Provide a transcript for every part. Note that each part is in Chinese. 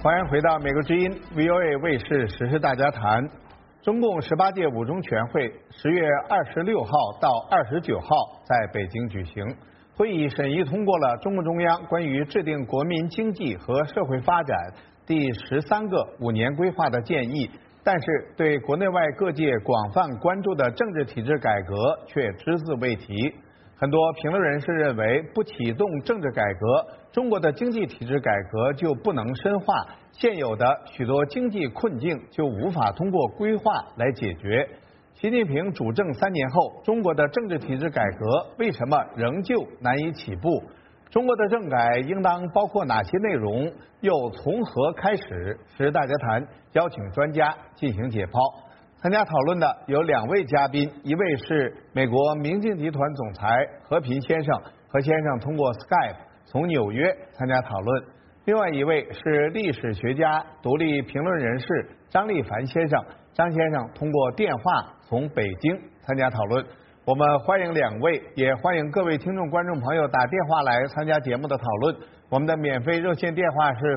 欢迎回到美国之音 VOA 卫视时事大家谈。中共18届五中全会10月26号到29号在北京举行，会议审议通过了中共中央关于制定国民经济和社会发展第13个5年规划的建议，但是对国内外各界广泛关注的政治体制改革却只字未提。很多评论人士认为，不启动政治改革，中国的经济体制改革就不能深化，现有的许多经济困境就无法通过规划来解决。习近平主政3年后，中国的政治体制改革为什么仍旧难以起步？中国的政改应当包括哪些内容？又从何开始？时事大家谈邀请专家进行解剖。参加讨论的有2位嘉宾，一位是美国明镜集团总裁何平先生，何先生通过 Skype 从纽约参加讨论；另外一位是历史学家、独立评论人士张立凡先生，张先生通过电话从北京参加讨论。我们欢迎2位，也欢迎各位听众观众朋友打电话来参加节目的讨论。我们的免费热线电话是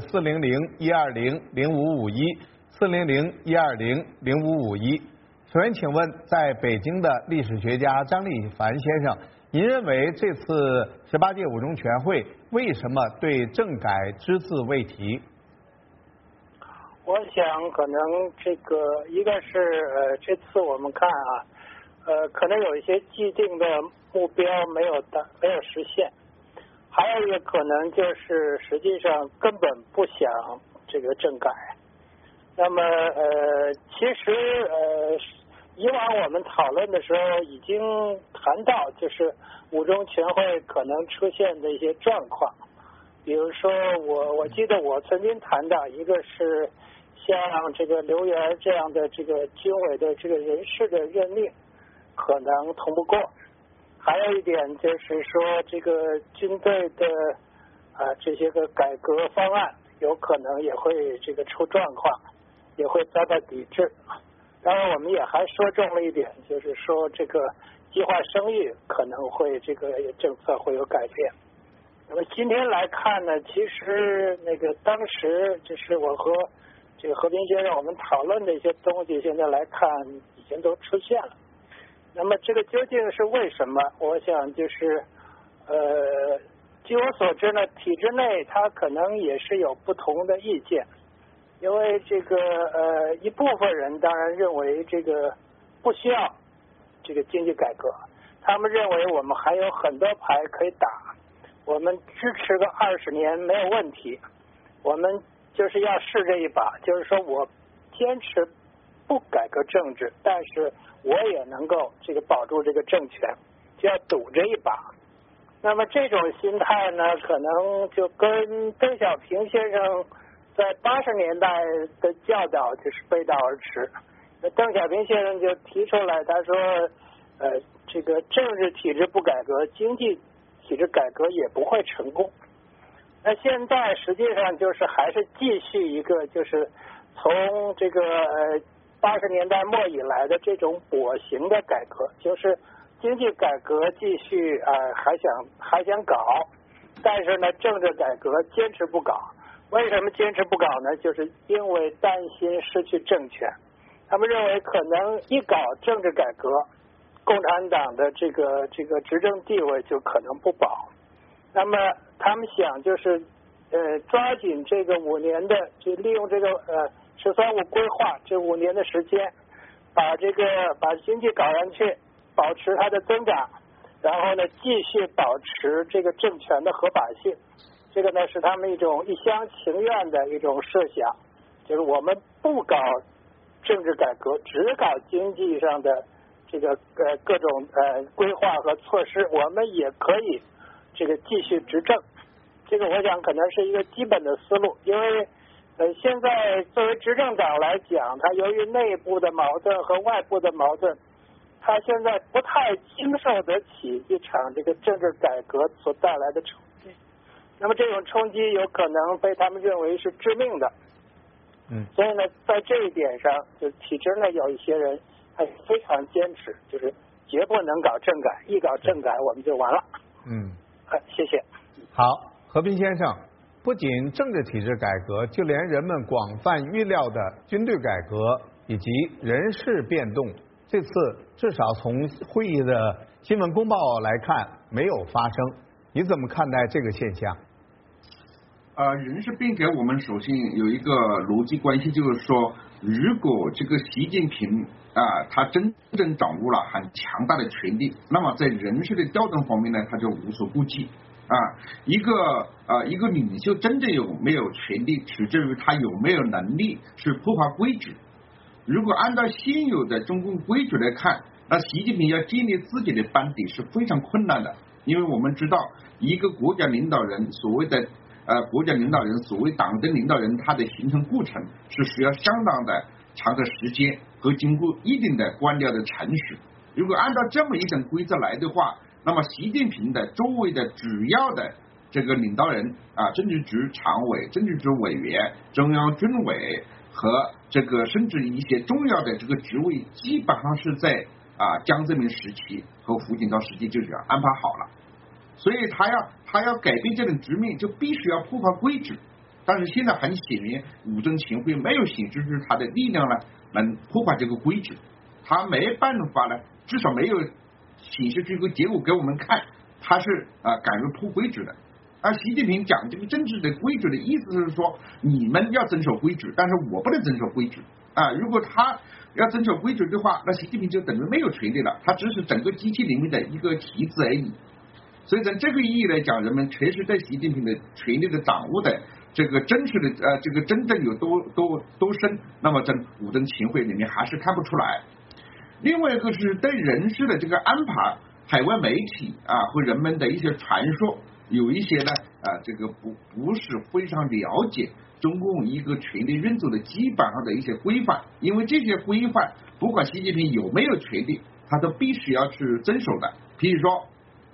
400-120-0551，400-120-0551。首先请问，在北京的历史学家张立凡先生，您认为这次18届五中全会为什么对政改只字未提？ 我想可能这个一个是这次我们看可能有一些既定的目标没有实现，还有一个可能就是实际上根本不想这个政改。那么其实以往我们讨论的时候已经谈到，就是五中全会可能出现的一些状况，比如说我记得我曾经谈到，一个是像这个刘源这样的这个军委的这个人事的任命可能通不过，还有一点就是说这个军队的这些个改革方案有可能也会这个出状况，也会遭到抵制。当然我们也还说中了一点，就是说这个计划生育可能会这个政策会有改变。那么今天来看呢，其实那个当时就是我和这个何平先生我们讨论的一些东西，现在来看已经都出现了。那么这个究竟是为什么？我想就是据我所知呢，体制内它可能也是有不同的意见。因为这个一部分人当然认为这个不需要这个经济改革，他们认为我们还有很多牌可以打，我们支持个20年没有问题，我们就是要试这一把，就是说我坚持不改革政治，但是我也能够这个保住这个政权，就要赌这一把。那么这种心态呢，可能就跟邓小平先生在80年代的教导就是背道而驰。邓小平先生就提出来，他说这个政治体制不改革，经济体制改革也不会成功。那现在实际上就是还是继续一个就是从这个80年代末以来的这种跛行的改革，就是经济改革继续还想搞，但是呢政治改革坚持不搞。为什么坚持不搞呢？就是因为担心失去政权，他们认为可能一搞政治改革，共产党的这个执政地位就可能不保。那么他们想就是抓紧这个5年的，就利用这个“13+5”规划这5年的时间，把经济搞上去，保持它的增长，然后呢继续保持这个政权的合法性。这个呢是他们一种一厢情愿的一种设想，就是我们不搞政治改革，只搞经济上的这个各种规划和措施，我们也可以这个继续执政。这个我想可能是一个基本的思路，因为现在作为执政党来讲，它由于内部的矛盾和外部的矛盾，它现在不太经受得起一场这个政治改革所带来的冲击。那么这种冲击有可能被他们认为是致命的。所以呢，在这一点上，就体制内有一些人还非常坚持，就是绝不能搞政改，一搞政改我们就完了。谢谢。 好，何斌先生， 不仅政治体制改革，就连人们广泛预料的军队改革以及人事变动，这次至少从会议的新闻公报来看没有发生。你怎么看待这个现象？ 人事变革我们首先有一个逻辑关系，就是说，如果这个习近平他真正掌握了很强大的权力，那么在人事的调动方面呢，他就无所顾忌。一个领袖真正有没有权力，取决于他有没有能力去破坏规矩。如果按照现有的中共规矩来看，那习近平要建立自己的班底是非常困难的，因为我们知道，一个国家领导人所谓的国家领导人，所谓党的领导人，他的形成过程是需要相当的长的时间和经过一定的官僚的程序。如果按照这么一种规则来的话，那么习近平的周围的主要的这个领导人政治局常委、政治局委员、中央军委和这个甚至一些重要的这个职位，基本上是在江泽民时期和胡锦涛时期就这样安排好了。所以他要改变这种局面，就必须要破坏规矩。但是现在很显然，五中全会没有显示出他的力量呢，能破坏这个规矩。他没办法呢，至少没有显示出一个结果给我们看，他是敢于破规矩的。而习近平讲这个政治的规矩的意思是说，你们要遵守规矩，但是我不能遵守规矩。如果他要遵守规矩的话，那习近平就等于没有权利了，他只是整个机器里面的一个棋子而已。所以从这个意义来讲，人们确实对习近平的权力的掌握的这个真实的这个真正有多深，那么在五中全会里面还是看不出来。另外一个是对人事的这个安排，海外媒体和人们的一些传说，有一些呢这个不是非常了解中共一个权力运作的基本上的一些规范，因为这些规范不管习近平有没有权力，他都必须要去遵守的。譬如说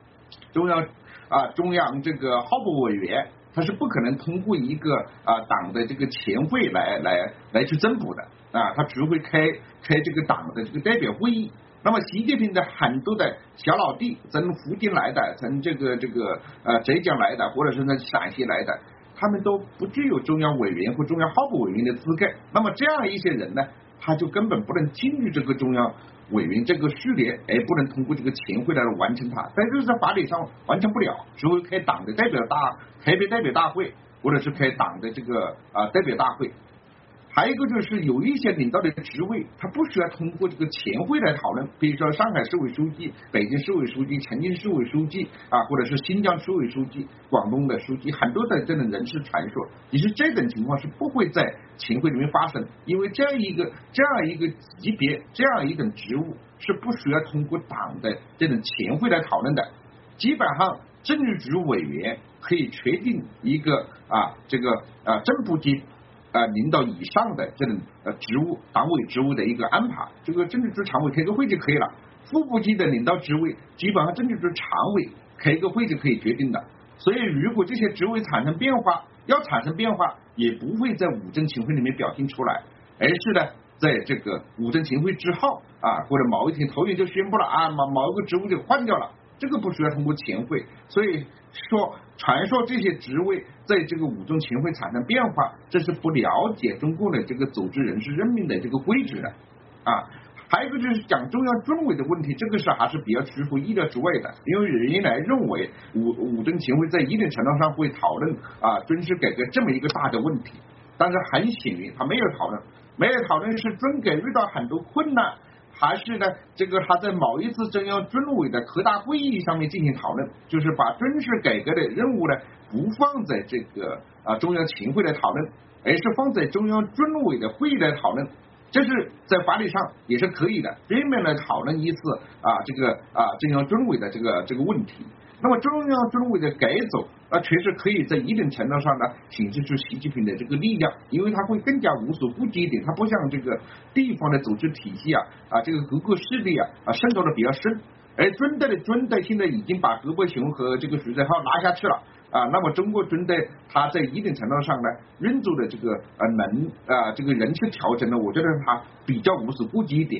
中央这个候补委员，他是不可能通过一个党的这个前会来去增补的他只会开这个党的这个代表会议。那么习近平的很多的小老弟，从福建来的，从这个浙江来的，或者是从陕西来的，他们都不具有中央委员或中央候补委员的资格。那么这样一些人呢，他就根本不能进入这个中央委员这个序列，而不能通过这个前会来完成它，但是在法理上完成不了，只会开党的开代表大会，或者是开党的这个代表大会。还有一个就是有一些领导的职位，他不需要通过这个前会来讨论，比如说上海市委书记、北京市委书记、重庆市委书记或者是新疆市委书记、广东的书记，很多的这种人事传说，其实这种情况是不会在前会里面发生，因为这样一个级别、这样一种职务是不需要通过党的这种前会来讨论的。基本上政治局委员可以确定一个这个正部级领导以上的这种职务、党委职务的一个安排，这个政治局常委开个会就可以了。副部级的领导职位，基本上政治局常委开个会就可以决定的。所以，如果这些职位产生变化，也不会在五中全会里面表现出来，而是呢，在这个五中全会之后或者某一天头一就宣布了某一个职务就换掉了，这个不需要通过前会。所以说，传说这些职位在这个五中全会产生变化，这是不了解中共的这个组织人事任命的这个规矩的还有一个就是讲中央军委的问题，这个是还是比较出乎意料之外的，因为原来认为五中全会在一定程度上会讨论军事改革这么一个大的问题，但是很显然他没有讨论是军改遇到很多困难，还是呢这个他在某一次中央军委的特大会议上面进行讨论，就是把军事改革的任务呢不放在这个中央全会来讨论，而是放在中央军委的会议来讨论。这是在法律上也是可以的，专门来讨论一次这个中央军委的这个问题。那么中央军委的改组确实可以在一定程度上呢显示出习近平的这个力量，因为他会更加无所顾忌一点，他不像这个地方的组织体系这个各个势力渗透的比较深，而军队现在已经把何伯雄和这个徐才浩拿下去了那么中国军队它在一定程度上呢运作的这个这个人事调整呢，我觉得它比较无所顾忌一点。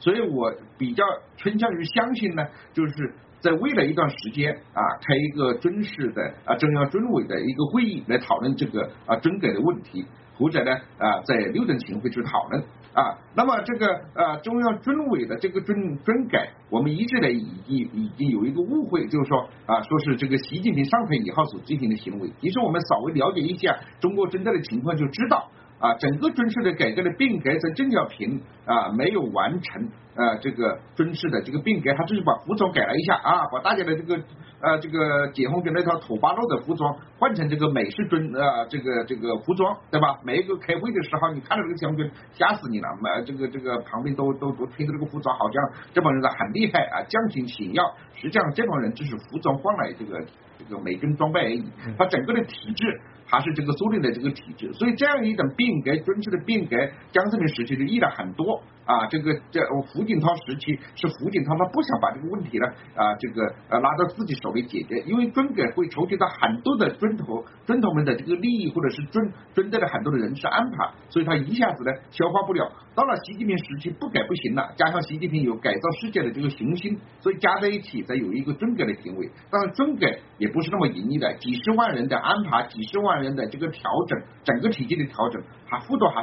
所以我比较倾向于相信呢，就是在未来一段时间开一个正式的中央军委的一个会议来讨论这个军改的问题，或者呢在六中全会去讨论那么这个中央军委的这个军改，我们一直呢已经有一个误会，就是说说是这个习近平上台以后所进行的行为。其实我们稍微了解一下中国真正的情况就知道整个军事的改革的变革在邓小平没有完成这个军事的这个变革，他只是把服装改了一下把大家的这个解放军那套土八路的服装换成这个美式军这个服装，对吧？每一个开会的时候，你看到这个解放军吓死你了，这个旁边都推着这个服装，好像这帮人很厉害将军请要，实际上这帮人只是服装换来这个美军装备而已，他整个的体制还是这个苏联的这个体制，所以这样一种变革，军事的变革，江泽民时期就议了很多这胡锦涛时期是胡锦涛他不想把这个问题呢拉到自己手里解决，因为军改会筹集到很多的军头们的这个利益，或者是军队的很多的人事安排，所以他一下子呢消化不了。到了习近平时期不改不行了，加上习近平有改造世界的这个雄心，所以加在一起才有一个军改的行为。当然军改也不是那么容易的，几十万人的安排，几十万人的这个调整，整个体系的调整幅度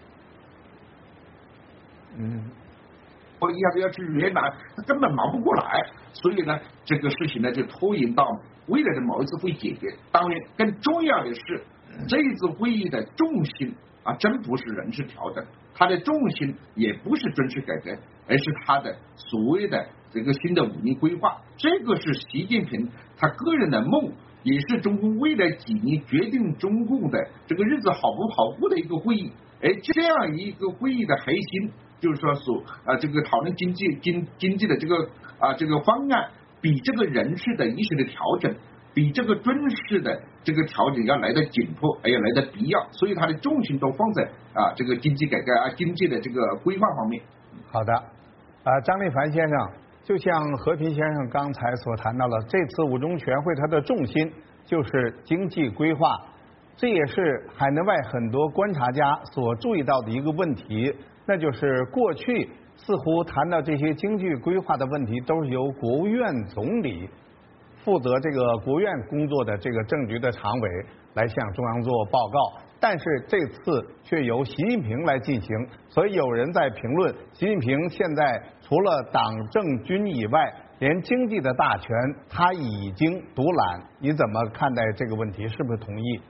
我一下子要去云南，他根本忙不过来，所以呢，这个事情呢就拖延到未来的某一次会解决。当然，更重要的是，这一次会议的重心真不是人事调整，它的重心也不是军事改革，而是它的所谓的这个新的5年规划。这个是习近平他个人的梦，也是中共未来几年决定中共的这个日子好不好过的一个会议。而这样一个会议的核心，就是说这个讨论经济的这个方案，比这个人事的一些的调整，比这个军事的这个调整要来的紧迫，而要来的必要，所以它的重心都放在这个经济改革经济的这个规划方面。 好的，张立凡先生，就像和平先生刚才所谈到的，这次5中全会它的重心就是经济规划。这也是海内外很多观察家所注意到的一个问题，那就是过去似乎谈到这些经济规划的问题，都是由国务院总理负责这个国务院工作的这个政局的常委来向中央做报告，但是这次却由习近平来进行，所以有人在评论，习近平现在除了党政军以外，连经济的大权他已经独揽。你怎么看待这个问题？是不是同意？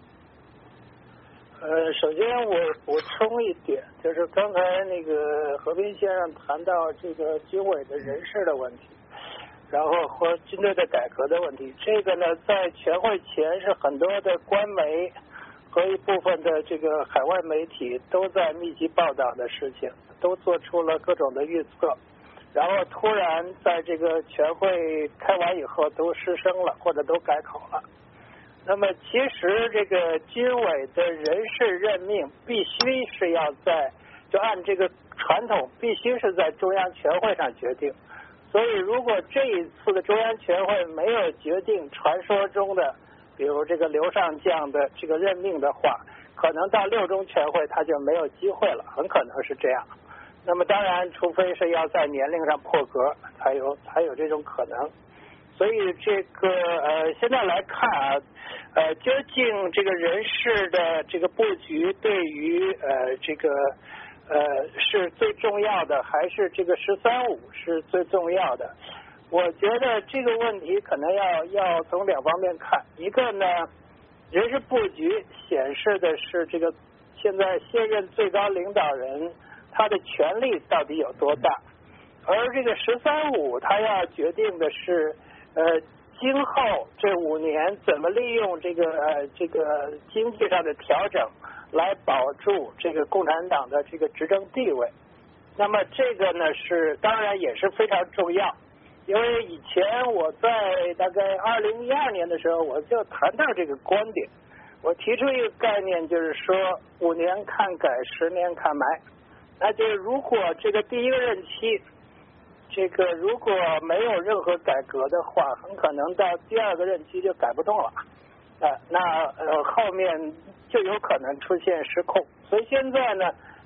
首先我补充一点，就是刚才那个和平先生谈到这个军委的人事的问题，然后和军队的改革的问题，这个呢在全会前是很多的官媒和一部分的这个海外媒体都在密集报道的事情，都做出了各种的预测，然后突然在这个全会开完以后都失声了，或者都改口了。那么其实这个军委的人事任命必须是要就按这个传统必须是在中央全会上决定，所以如果这一次的中央全会没有决定传说中的比如这个刘上将的这个任命的话，可能到6中全会他就没有机会了，很可能是这样。那么当然除非是要在年龄上破格才有这种可能。所以这个现在来看究竟这个人事的这个布局对于这个是最重要的，还是这个13.5是最重要的？我觉得这个问题可能要从2方面看，一个呢，人事布局显示的是这个现在现任最高领导人他的权力到底有多大，而这个13.5他要决定的是今后这5年怎么利用这个经济上的调整来保住这个共产党的这个执政地位。那么这个呢是当然也是非常重要，因为以前我在大概2012年的时候我就谈到这个观点，我提出一个概念，就是说5年看改，10年看埋。那就是如果这个第一个任期这个如果没有任何改革的话，很可能到第2个任期就改不动了，那后面就有可能出现失控。所以现在呢，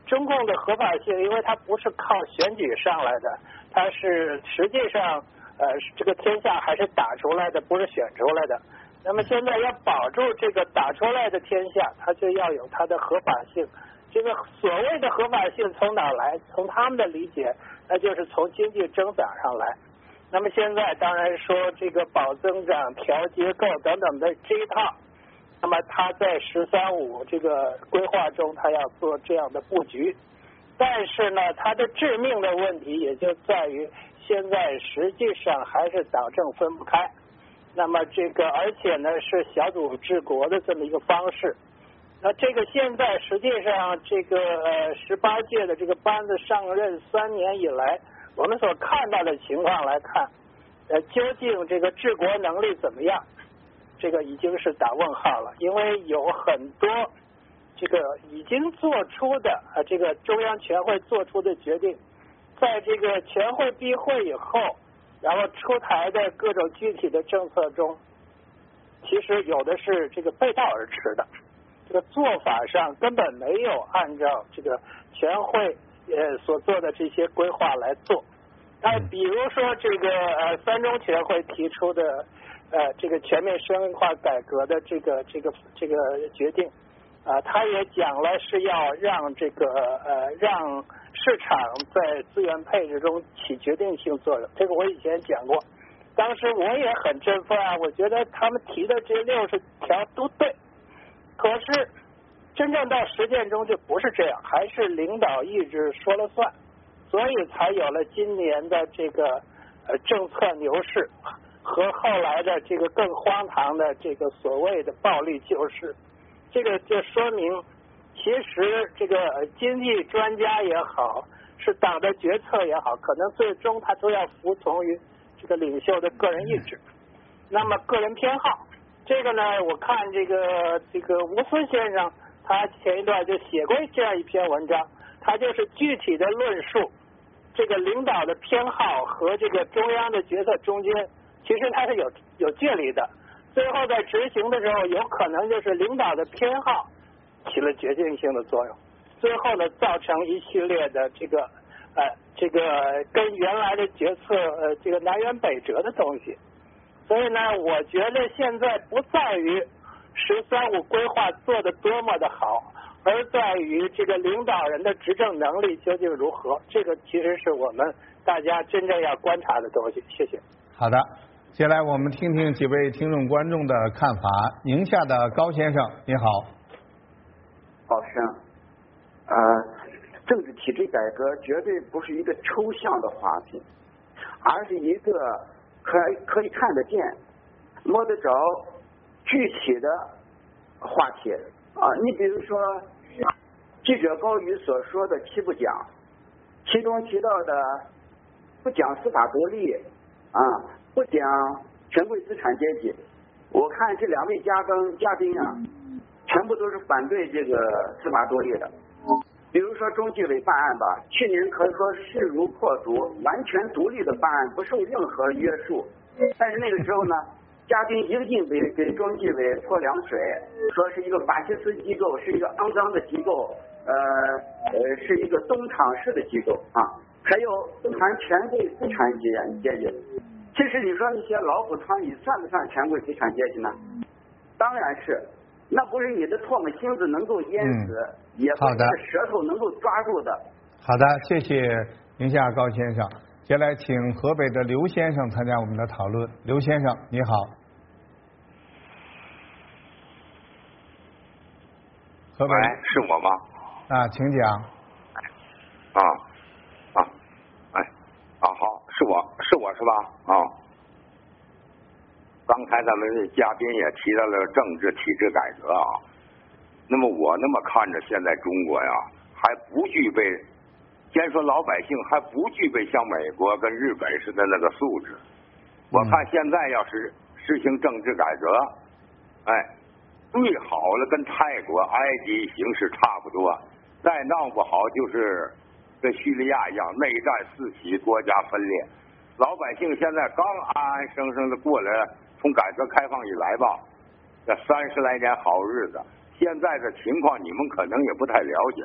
中共的合法性，因为它不是靠选举上来的，它是实际上这个天下还是打出来的，不是选出来的。那么现在要保住这个打出来的天下，它就要有它的合法性。这个所谓的合法性从哪来？从他们的理解，那就是从经济增长上来。那么现在当然说这个保增长、调结构等等的这一套，那么他在“13+5”这个规划中，他要做这样的布局。但是呢，它的致命的问题也就在于，现在实际上还是党政分不开。那么这个，而且呢是小组治国的这么一个方式。那这个现在实际上这个18届的这个班子上任3年以来，我们所看到的情况来看，究竟这个治国能力怎么样？这个已经是打问号了，因为有很多这个已经做出的这个中央全会做出的决定，在这个全会闭会以后，然后出台的各种具体的政策中，其实有的是这个背道而驰的，这个做法上根本没有按照这个全会所做的这些规划来做。比如说这个3中全会提出的这个全面深化改革的这个决定他也讲了是要让这个让市场在资源配置中起决定性作用。这个我以前讲过，当时我也很振奋啊，我觉得他们提的这60条都对。可是真正到实践中就不是这样，还是领导意志说了算，所以才有了今年的这个政策牛市和后来的这个更荒唐的这个所谓的暴力救市。这个就说明，其实这个经济专家也好，是党的决策也好，可能最终他都要服从于这个领袖的个人意志，那么个人偏好。这个呢，我看这个吴思先生，他前一段就写过这样一篇文章，他就是具体的论述这个领导的偏好和这个中央的决策中间，其实它是有距离的。最后在执行的时候，有可能就是领导的偏好起了决定性的作用，最后呢造成一系列的这个跟原来的决策这个南辕北辙的东西。所以呢，我觉得现在不在于“13+5”规划做得多么的好，而在于这个领导人的执政能力究竟如何。这个其实是我们大家真正要观察的东西。谢谢。 好的，接下来我们听听几位听众观众的看法。宁夏的高先生，你好。 老师，政治体制改革绝对不是一个抽象的话题，而是一个可以看得见、摸得着、具体的话题啊。你比如说，记者高宇所说的7不讲，其中提到的不讲司法独立啊，不讲权贵资产阶级。我看这2位嘉宾啊，全部都是反对这个司法独立的。比如说中纪委办案吧，去年可以说势如破竹，完全独立的办案，不受任何约束。但是那个时候呢，嘉宾一个劲给中纪委泼凉水，说是一个法西斯机构，是一个肮脏的机构，是一个东厂式的机构啊。还有不谈权贵资产阶级。其实你说那些老虎苍蝇算不算权贵资产阶级呢？当然是。那不是你的唾沫星子能够淹死，也不是你的舌头能够抓住的。 好的，谢谢宁夏高先生。接下来请河北的刘先生参加我们的讨论。刘先生，你好。河北是我吗？ 请讲。 好，是我是吧？刚才咱们嘉宾也提到了政治体制改革啊，那么我那么看着现在中国呀，还不具备，先说老百姓还不具备像美国跟日本似的那个素质。我看现在要是实行政治改革，最好了跟泰国、埃及形势差不多，再闹不好就是跟叙利亚一样内战四起，国家分裂。老百姓现在刚安安生生的过来，从改革开放以来吧，这30来年好日子，现在的情况你们可能也不太了解。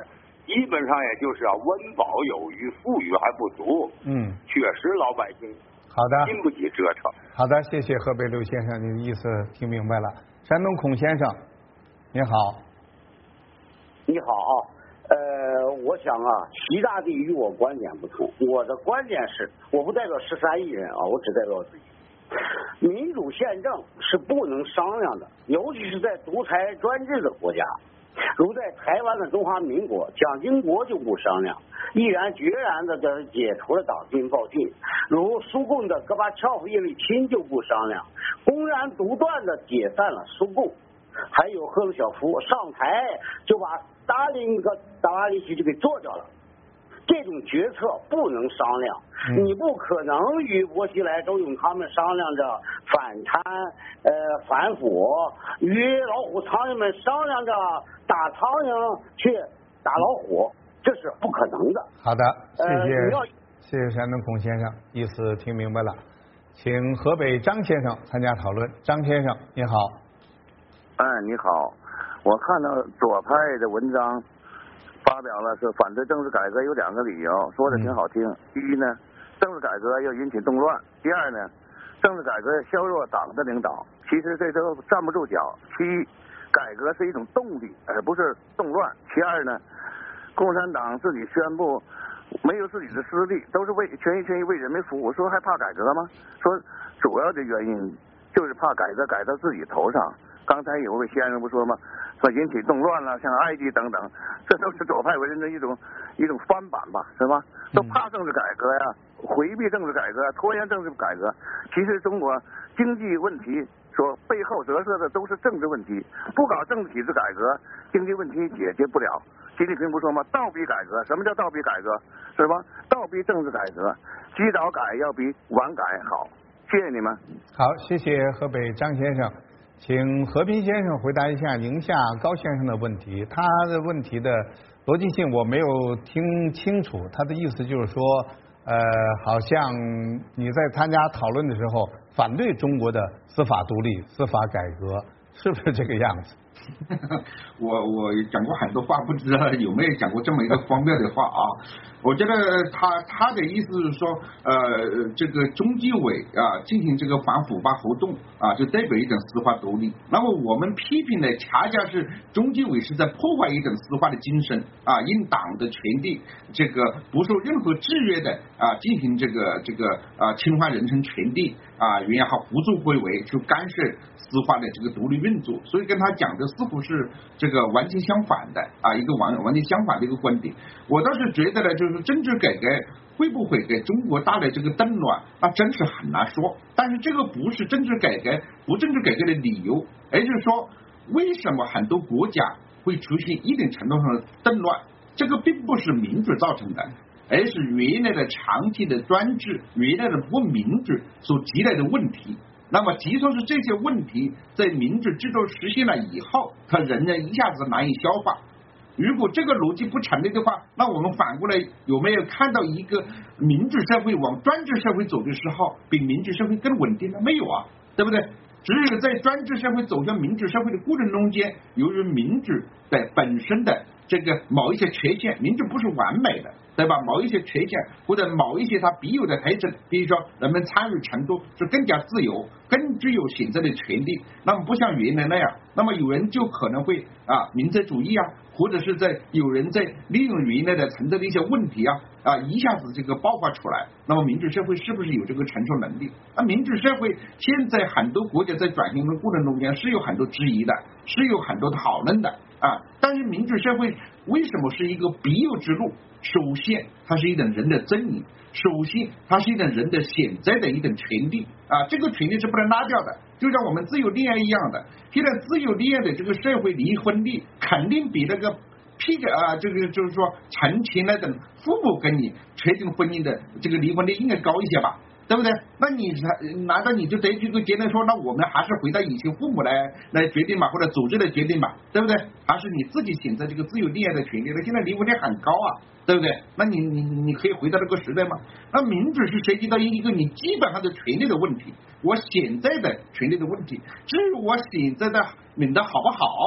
基本上也就是温饱有余，富裕还不足。确实老百姓好的经不起折腾。 好的，谢谢河北刘先生，您的意思听明白了。山东孔先生，您好。 你好，我想习大帝与我观点不同，我的观点是，我不代表13亿人我只代表自己。民主宪政是不能商量的，尤其是在独裁专制的国家，如在台湾的中华民国，蒋经国就不商量，毅然决然的解除了党禁报禁；如苏共的戈巴乔夫、叶利钦就不商量，公然独断的解散了苏共。还有赫鲁晓夫上台就把达瓦利奇就给做掉了。这种决策不能商量，你不可能与薄熙来、周永他们商量着反贪反腐，与老虎苍蝇们商量着打苍蝇去打老虎，这是不可能的。 好的，谢谢山东孔先生，意思听明白了。请河北张先生参加讨论。张先生，你好。 你好，我看到左派的文章发表了是反对政治改革有2个理由，说的挺好听。第一呢，政治改革要引起动乱；第二呢，政治改革要削弱党的领导。其实这都站不住脚。其一，改革是一种动力，而不是动乱；其二呢，共产党自己宣布没有自己的私利，都是全心全意为人民服务，说还怕改革吗？说主要的原因就是怕改革改到自己头上。刚才有位先生不说吗？说引起动乱了，像埃及等等，这都是左派文人的一种翻版吧，是吧？都怕政治改革呀，回避政治改革，拖延政治改革。其实中国经济问题说背后折射的都是政治问题，不搞政治体制改革，经济问题解决不了。习近平不说吗？倒逼改革，什么叫倒逼改革？是吧？倒逼政治改革，及早改要比晚改好。谢谢你们。 好，谢谢河北张先生。请和平先生回答一下宁夏高先生的问题。他的问题的逻辑性我没有听清楚，他的意思就是说，好像你在参加讨论的时候反对中国的司法独立、司法改革，是不是这个样子？ 我讲过很多话，不知道有没有讲过这么一个荒谬的话啊？我觉得他的意思是说，这个中纪委进行这个反腐败活动就代表一种司法独立。那么我们批评的恰恰是中纪委是在破坏一种司法的精神因党的权利这个不受任何制约的进行这个侵犯人身权利也好，胡作非为去干涉司法的这个独立运作，所以跟他讲的似乎是这个完全相反的一个完全相反的一个观点。我倒是觉得呢，就是政治改革会不会给中国带来这个动乱，那真是很难说。但是这个不是政治改革的理由，而是说为什么很多国家会出现一定程度上的动乱，这个并不是民主造成的，而是原来的长期的专制、原来的不民主所积累的问题。那么即使是这些问题在民主制度实现了以后，它仍然一下子难以消化。如果这个逻辑不成立的话，那我们反过来有没有看到一个民主社会往专制社会走的时候，比民主社会更稳定呢？没有啊，对不对？只有在专制社会走向民主社会的过程中间，由于民主的本身的这个某一些缺陷，民主不是完美的，对吧？某一些缺陷或者某一些它必有的特征，比如说人们参与程度是更加自由，更具有选择的权利。那么不像原来那样，那么有人就可能会民族主义或者是有人在利用原来的存在的一些问题一下子这个爆发出来。那么民主社会是不是有这个承受能力？民主社会现在很多国家在转型的过程中间是有很多质疑的，是有很多讨论的但是民主社会为什么是一个必由之路？首先它是一种人的尊严，首先它是一种人的选择的一种权利这个权利是不能拉掉的，就像我们自由恋爱一样的。现在自由恋爱的这个社会离婚率肯定比那个这个就是说成前那种父母跟你确定婚姻的这个离婚率应该高一些吧，对不对？那你难道你就得这个结论说，那我们还是回到以前父母来决定嘛，或者组织来决定嘛，对不对？还是你自己选择这个自由恋爱的权利了？现在离婚率很高对不对？那你可以回到这个时代吗？那民主是涉及到一个你基本上的权利的问题，我现在的权利的问题。至于我现在的领导好不好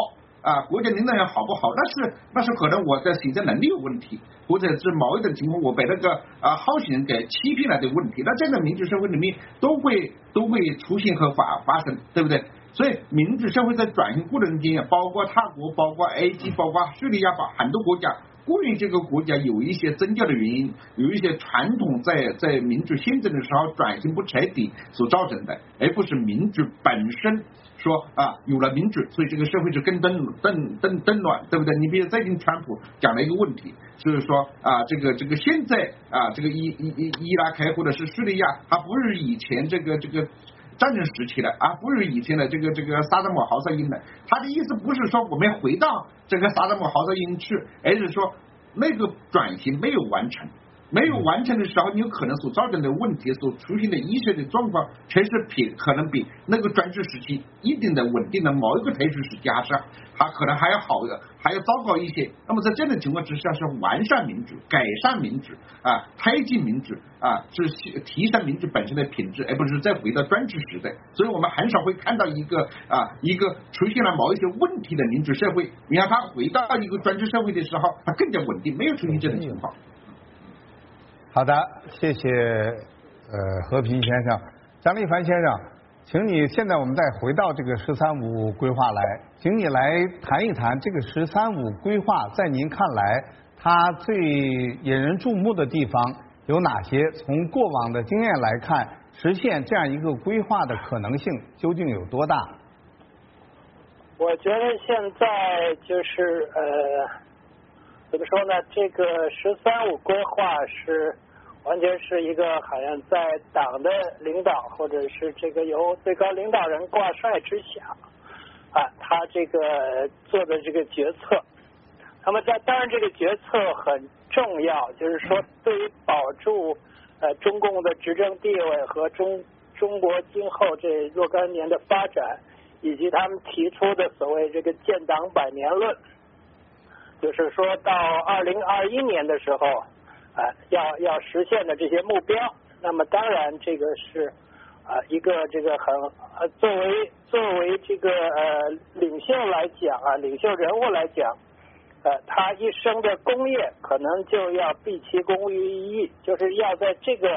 国家领导人好不好，那是可能我的行政能力有问题，或者是某一种情况我被那个好心人给欺骗了的问题，那这个民主社会里面都会出现和发生，对不对？所以民主社会在转型过程中，包括泰国、包括埃及、包括叙利亚很多国家，过于这个国家有一些宗教的原因，有一些传统在民主宪政的时候转型不彻底所造成的，而不是民主本身说有了民主，所以这个社会就更登乱，对不对？你比如最近川普讲了一个问题，就是说这个现在这个伊拉克或者是叙利亚，它不是以前这个战争时期的不是以前的这个萨达姆豪萨因的，他的意思不是说我们回到这个萨达姆豪萨因去，而是说那个转型没有完成的时候，你有可能所造成的问题，所出现的一些的状况，确实可能比那个专制时期一定的稳定的某一个特殊时期还可能还要好的，还要糟糕一些。那么在这种情况之下，是完善民主、改善民主推进民主是提升民主本身的品质，而不是再回到专制时代。所以我们很少会看到一个出现了某一些问题的民主社会，你看它回到一个专制社会的时候，它更加稳定，没有出现这种情况。 好的，谢谢和平先生。张立凡先生，请你现在我们再回到这个“十三五”规划来，请你来谈一谈这个“十三五”规划在您看来它最引人注目的地方有哪些？从过往的经验来看，实现这样一个规划的可能性究竟有多大？ 我觉得现在就是怎么说呢？这个“十三五”规划是完全是一个好像在党的领导或者是这个由最高领导人挂帅之下他这个做的这个决策。那么当然这个决策很重要，就是说对于保住中共的执政地位和中国今后这若干年的发展，以及他们提出的所谓这个建党100年论，就是说到2021年的时候要实现的这些目标。那么当然这个是一个这个很作为这个领袖来讲领袖人物来讲他一生的功业可能就要毕其功于一役，就是要在这个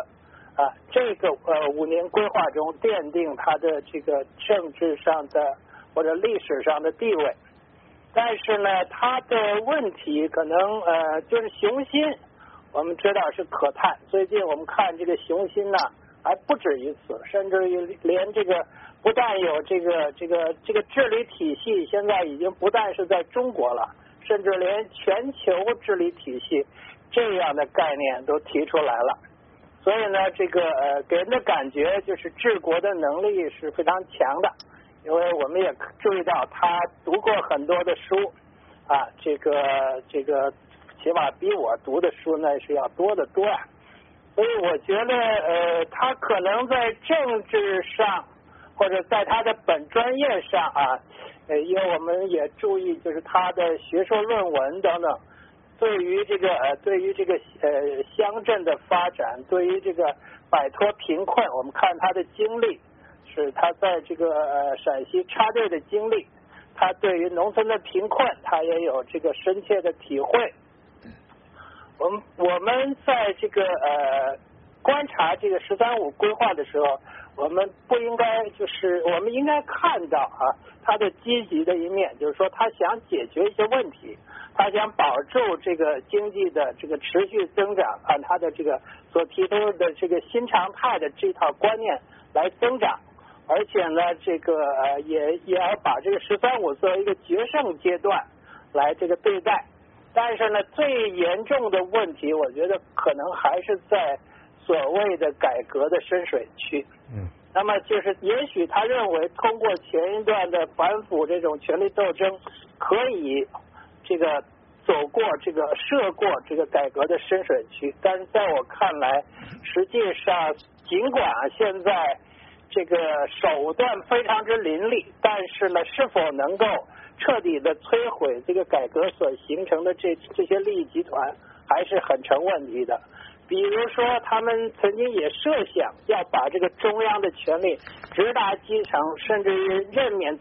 5年规划中奠定他的这个政治上的或者历史上的地位。但是呢，他的问题可能就是雄心，我们知道是可叹。最近我们看这个雄心呢，还不止于此，甚至于连这个不但有这个治理体系，现在已经不但是在中国了，甚至连全球治理体系这样的概念都提出来了。所以呢，这个给人的感觉就是治国的能力是非常强的。因为我们也注意到他读过很多的书这个起码比我读的书呢是要多得多所以我觉得他可能在政治上或者在他的本专业上因为我们也注意就是他的学术论文等等，对于这个乡镇的发展，对于这个摆脱贫困，我们看他的经历是他在这个陕西插队的经历，他对于农村的贫困他也有这个深切的体会。我们在这个观察这个“十三五”规划的时候，我们不应该我们应该看到他的积极的一面，就是说他想解决一些问题，他想保住这个经济的这个持续增长，按他的这个所提出的这个新常态的这套观念来增长。而且呢，这个也要把这个“十三五”作为一个决胜阶段来这个对待。但是呢，最严重的问题，我觉得可能还是在所谓的改革的深水区。那么就是也许他认为通过前一段的反腐这种权力斗争，可以这个涉过这个改革的深水区。但是在我看来，实际上尽管现在这个手段非常之凌厉，但是呢，是否能够彻底的摧毁这个改革所形成的这些利益集团，还是很成问题的。比如说，他们曾经也设想要把这个中央的权力直达基层，甚至于任免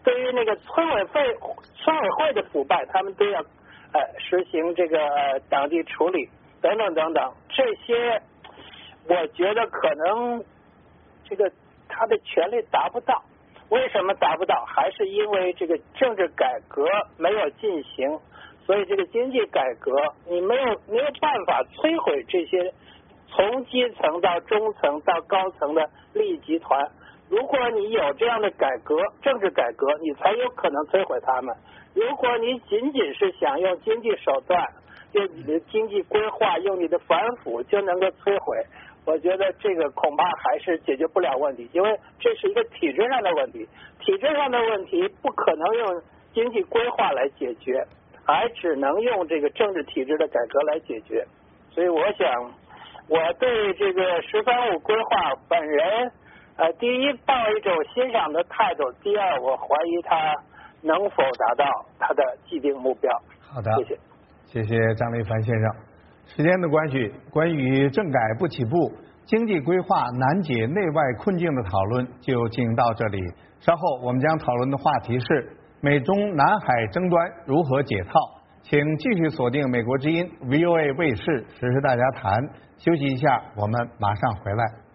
对于那个村委会的腐败，他们都要实行这个党纪处理等等等等，这些我觉得可能这个他的权力达不到。为什么达不到？还是因为这个政治改革没有进行，所以这个经济改革你没有办法摧毁这些从基层到中层到高层的利益集团。如果你有这样的改革，政治改革，你才有可能摧毁他们。如果你仅仅是想用经济手段，用你的经济规划，用你的反腐就能够摧毁，我觉得这个恐怕还是解决不了问题，因为这是一个体制上的问题，体制上的问题不可能用经济规划来解决，而只能用这个政治体制的改革来解决。所以我想，我对这个“十三五”规划本人第一抱一种欣赏的态度，第二我怀疑他能否达到他的既定目标。 好的， 谢谢。 谢谢张立凡先生。时间的关系，关于政改不起步、经济规划难解内外困境的讨论就进行到这里。稍后我们将讨论的话题是美中南海争端如何解套，请继续锁定美国之音 VOA 卫视时事大家谈。休息一下，我们马上回来。